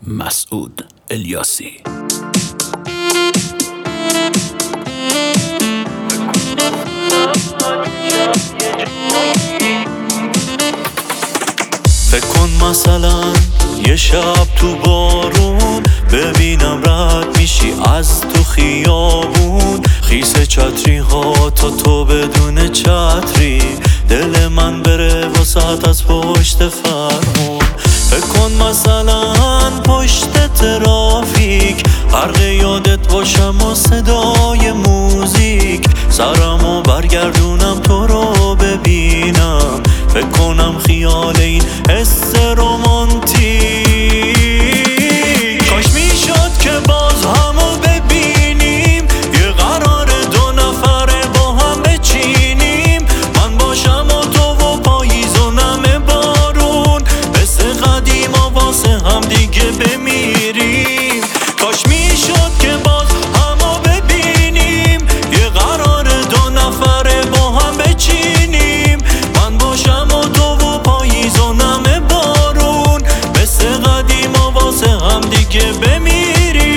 مسعود الیاسی. فکر کن مثلا یه شب تو بارون ببینم رد میشی از تو خیابون، خیس چتری ها تا تو بدون چتری، دل من بره واسط از پشت فرمون. فکر کن مثلا پشت ترافیک غرق یادت باشم و صدای موزیک، سرمو برگردونم تو رو ببینم، فکر کنم خیال این حس رومانتیک. کاش میشد که باز همو ببینیم، یه قرار دو نفره با هم بچینیم، من باشم و تو و پاییز و نم بارون، مثل قدیما واسه هم دیگه بمیریم. کاش میشد که باز همو ببینیم، یه قرار دو نفره با هم بچینیم، من باشم و تو و پاییز و نم بارون، مثل قدیما واسه هم دیگه بمیریم.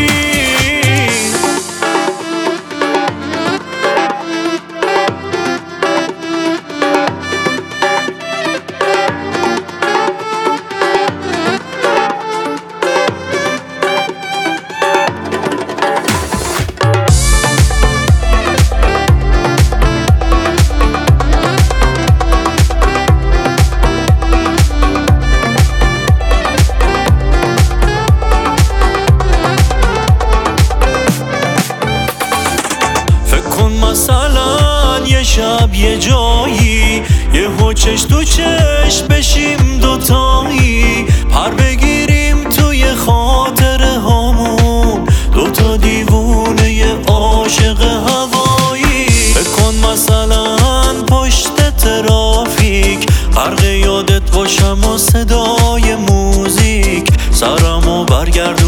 مثلا یه شب یه جایی، یه چش تو چش بشیم دوتایی، پر بگیریم توی خاطره هامون، دوتا دیوونه یه عاشق هوایی. فکر کن مثلا پشت ترافیک غرق یادت باشم و صدای موزیک، سرمو برگردون